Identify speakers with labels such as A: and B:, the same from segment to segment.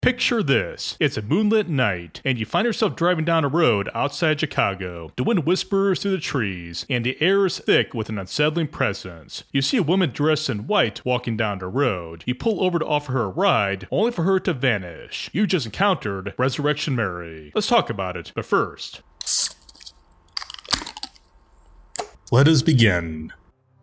A: Picture this. It's a moonlit night, and you find yourself driving down a road outside Chicago. The wind whispers through the trees, and the air is thick with an unsettling presence. You see a woman dressed in white walking down the road. You pull over to offer her a ride, only for her to vanish. You just encountered Resurrection Mary. Let's talk about it, but first, let us begin.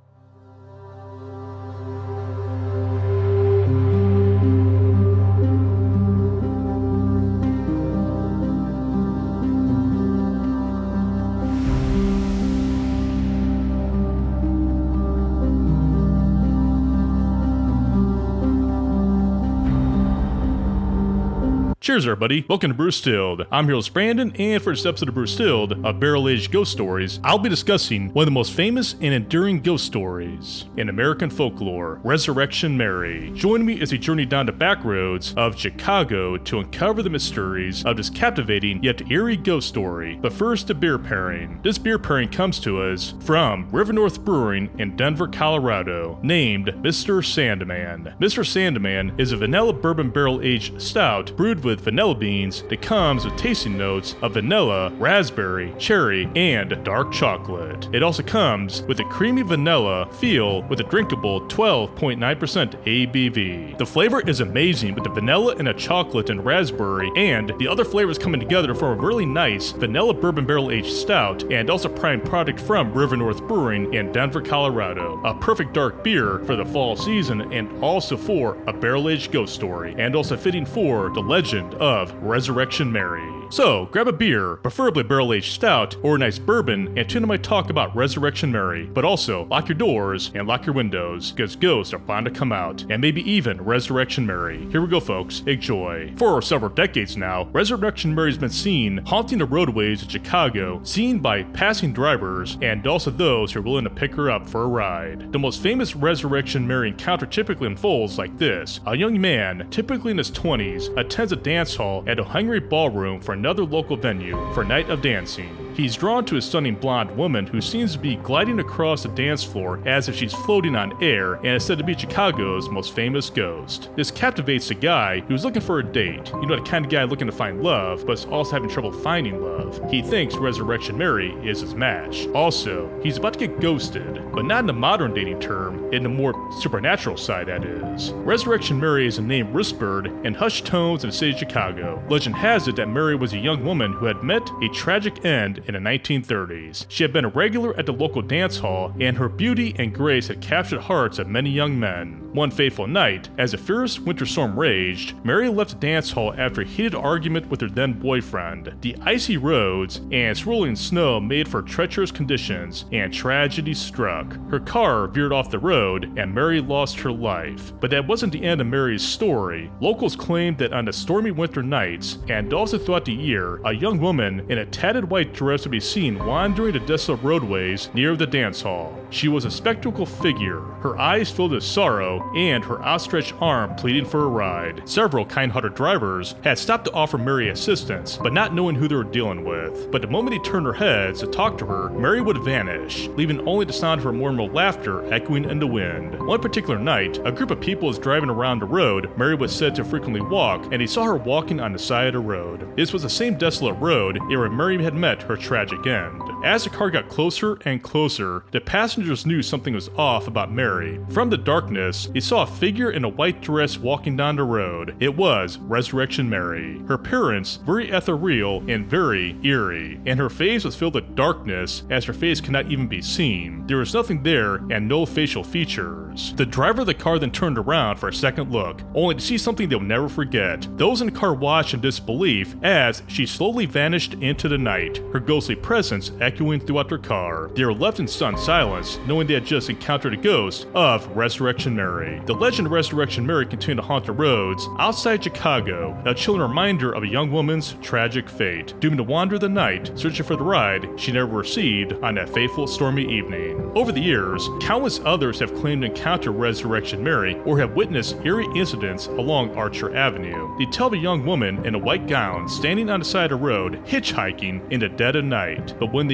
A: Cheers everybody, welcome to Brew Stilled. I'm your host Brandon, and for this episode of Brew Stilled, of Barrel Aged Ghost Stories, I'll be discussing one of the most famous and enduring ghost stories in American folklore, Resurrection Mary. Join me as we journey down the back roads of Chicago to uncover the mysteries of this captivating yet eerie ghost story. But first, a beer pairing. This beer pairing comes to us from River North Brewing in Denver, Colorado, named Mr. Sandman. Mr. Sandman is a vanilla bourbon barrel-aged stout brewed with vanilla beans that comes with tasting notes of vanilla, raspberry, cherry, and dark chocolate. It also comes with a creamy vanilla feel with a drinkable 12.9% ABV. The flavor is amazing with the vanilla and the chocolate and raspberry and the other flavors coming together to form a really nice vanilla bourbon barrel-aged stout, and also prime product from River North Brewing in Denver, Colorado. A perfect dark beer for the fall season and also for a barrel-aged ghost story, and also fitting for the legend of Resurrection Mary. So, grab a beer, preferably barrel-aged stout, or a nice bourbon, and tune in my talk about Resurrection Mary. But also, lock your doors and lock your windows, because ghosts are bound to come out, and maybe even Resurrection Mary. Here we go folks, enjoy. For several decades now, Resurrection Mary's been seen haunting the roadways of Chicago, seen by passing drivers, and also those who are willing to pick her up for a ride. The most famous Resurrection Mary encounter typically unfolds like this. A young man, typically in his 20s, attends a dance hall at a Hungry Ballroom for another local venue for a night of dancing. He's drawn to a stunning blonde woman who seems to be gliding across the dance floor as if she's floating on air and is said to be Chicago's most famous ghost. This captivates the guy who's looking for a date. You know, the kind of guy looking to find love, but is also having trouble finding love. He thinks Resurrection Mary is his match. Also, he's about to get ghosted, but not in a modern dating term, in the more supernatural side that is. Resurrection Mary is a name whispered in hushed tones in the city of Chicago. Legend has it that Mary was a young woman who had met a tragic end in the 1930s. She had been a regular at the local dance hall, and her beauty and grace had captured hearts of many young men. One fateful night, as a fierce winter storm raged, Mary left the dance hall after a heated argument with her then boyfriend. The icy roads and swirling snow made for treacherous conditions, and tragedy struck. Her car veered off the road, and Mary lost her life. But that wasn't the end of Mary's story. Locals claimed that on the stormy winter nights, and also throughout the year, a young woman in a tattered white dress would be seen wandering the desolate roadways near the dance hall. She was a spectacle figure, her eyes filled with sorrow, and her outstretched arm pleading for a ride. Several kind-hearted drivers had stopped to offer Mary assistance, but not knowing who they were dealing with. But the moment they turned their heads to talk to her, Mary would vanish, leaving only the sound of her mournful laughter echoing in the wind. One particular night, a group of people was driving around the road Mary was said to frequently walk, and they saw her walking on the side of the road. This was the same desolate road where Mary had met her tragic end. As the car got closer and closer, the passengers knew something was off about Mary. From the darkness, they saw a figure in a white dress walking down the road. It was Resurrection Mary. Her appearance very ethereal and very eerie, and her face was filled with darkness as her face could not even be seen. There was nothing there and no facial features. The driver of the car then turned around for a second look, only to see something they'll never forget. Those in the car watched in disbelief as she slowly vanished into the night, her ghostly presence echoing throughout their car. They were left in stunned silence, knowing they had just encountered a ghost of Resurrection Mary. The legend of Resurrection Mary continued to haunt the roads outside Chicago, a chilling reminder of a young woman's tragic fate, doomed to wander the night, searching for the ride she never received on that fateful stormy evening. Over the years, countless others have claimed to encounter Resurrection Mary or have witnessed eerie incidents along Archer Avenue. They tell of a young woman in a white gown standing on the side of the road, hitchhiking in the dead of night. But when they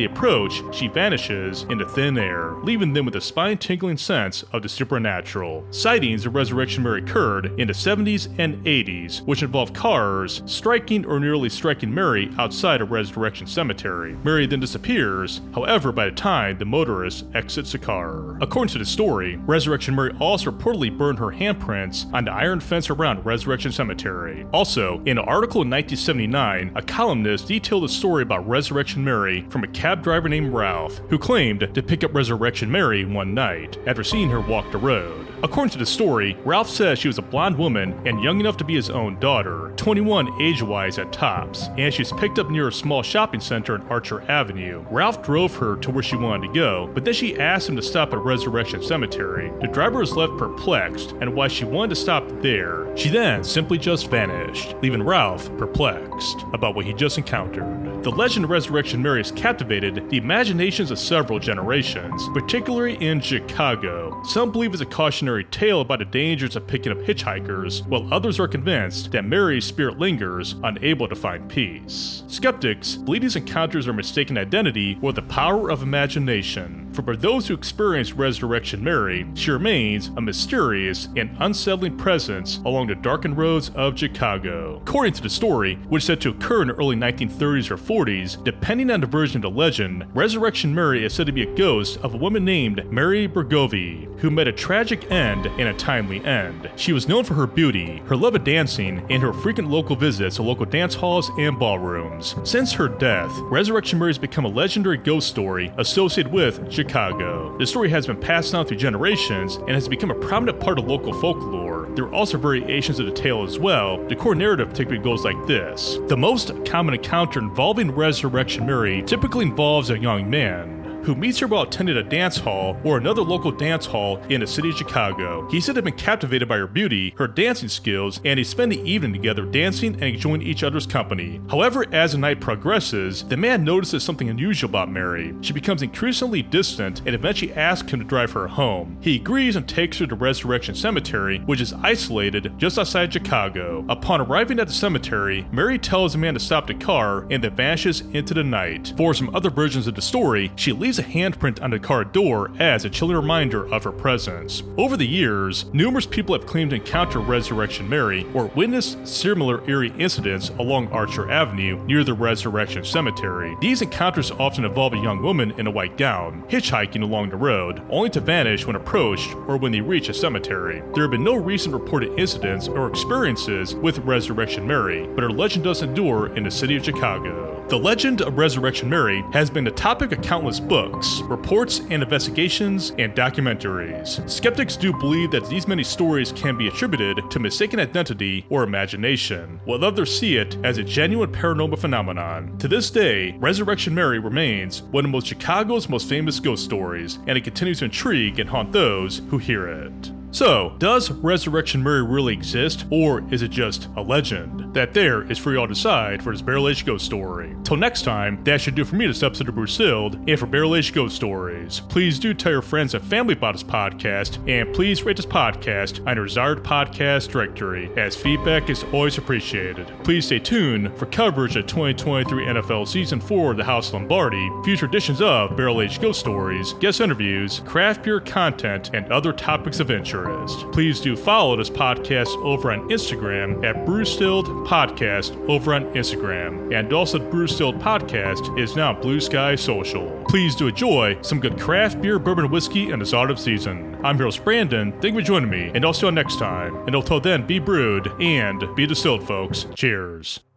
A: they approach, she vanishes into thin air, leaving them with a spine-tingling sense of the supernatural. Sightings of Resurrection Mary occurred in the 70s and 80s, which involved cars striking or nearly striking Mary outside of Resurrection Cemetery. Mary then disappears, however, by the time the motorist exits the car. According to the story, Resurrection Mary also reportedly burned her handprints on the iron fence around Resurrection Cemetery. Also, in an article in 1979, a columnist detailed a story about Resurrection Mary from a cab driver named Ralph, who claimed to pick up Resurrection Mary one night after seeing her walk the road. According to the story, Ralph says she was a blonde woman and young enough to be his own daughter, 21 age-wise at tops, and she was picked up near a small shopping center on Archer Avenue. Ralph drove her to where she wanted to go, but then she asked him to stop at Resurrection Cemetery. The driver was left perplexed and why she wanted to stop there. She then simply just vanished, leaving Ralph perplexed about what he just encountered. The legend of Resurrection Mary has captivated the imaginations of several generations, particularly in Chicago. Some believe it's a cautionary tale about the dangers of picking up hitchhikers, while others are convinced that Mary's spirit lingers, unable to find peace. Skeptics believe these encounters are mistaken identity or the power of imagination. For those who experience Resurrection Mary, she remains a mysterious and unsettling presence along the darkened roads of Chicago. According to the story, which is said to occur in the early 1930s or 40s, depending on the version of the legend, Resurrection Mary is said to be a ghost of a woman named Mary Bergovi, who met a tragic end and a timely end. She was known for her beauty, her love of dancing, and her frequent local visits to local dance halls and ballrooms. Since her death, Resurrection Mary has become a legendary ghost story associated with Chicago. The story has been passed down through generations and has become a prominent part of local folklore. There are also variations of the tale as well. The core narrative typically goes like this. The most common encounter involving Resurrection Mary typically involves a young man who meets her while attending a dance hall or another local dance hall in the city of Chicago. He said to have been captivated by her beauty, her dancing skills, and they spend the evening together dancing and enjoying each other's company. However, as the night progresses, the man notices something unusual about Mary. She becomes increasingly distant and eventually asks him to drive her home. He agrees and takes her to Resurrection Cemetery, which is isolated just outside Chicago. Upon arriving at the cemetery, Mary tells the man to stop the car and then vanishes into the night. For some other versions of the story, she leaves a handprint on the car door as a chilling reminder of her presence. Over the years, numerous people have claimed to encounter Resurrection Mary or witnessed similar eerie incidents along Archer Avenue near the Resurrection Cemetery. These encounters often involve a young woman in a white gown, hitchhiking along the road, only to vanish when approached or when they reach a cemetery. There have been no recent reported incidents or experiences with Resurrection Mary, but her legend does endure in the city of Chicago. The legend of Resurrection Mary has been the topic of countless books, reports, and investigations, and documentaries. Skeptics do believe that these many stories can be attributed to mistaken identity or imagination, while others see it as a genuine paranormal phenomenon. To this day, Resurrection Mary remains one of Chicago's most famous ghost stories, and it continues to intrigue and haunt those who hear it. So, does Resurrection Mary really exist, or is it just a legend? That there is for y'all to decide for this Barrel Age Ghost Story. Till next time, that should do for me this episode of Brucilled, and for Barrel Age Ghost Stories. Please do tell your friends and family about this podcast, and please rate this podcast on your desired podcast directory, as feedback is always appreciated. Please stay tuned for coverage of 2023 NFL Season 4 of the House Lombardi, future editions of Barrel Age Ghost Stories, guest interviews, craft beer content, and other topics of interest. Please do follow this podcast over on Instagram at Brewstilled Podcast over on Instagram. And also the Brewstilled Podcast is now Blue Sky Social. Please do enjoy some good craft beer, bourbon, and whiskey in this autumn season. I'm your host Brandon. Thank you for joining me, and I'll see you next time. And until then, be brewed and be distilled, folks. Cheers.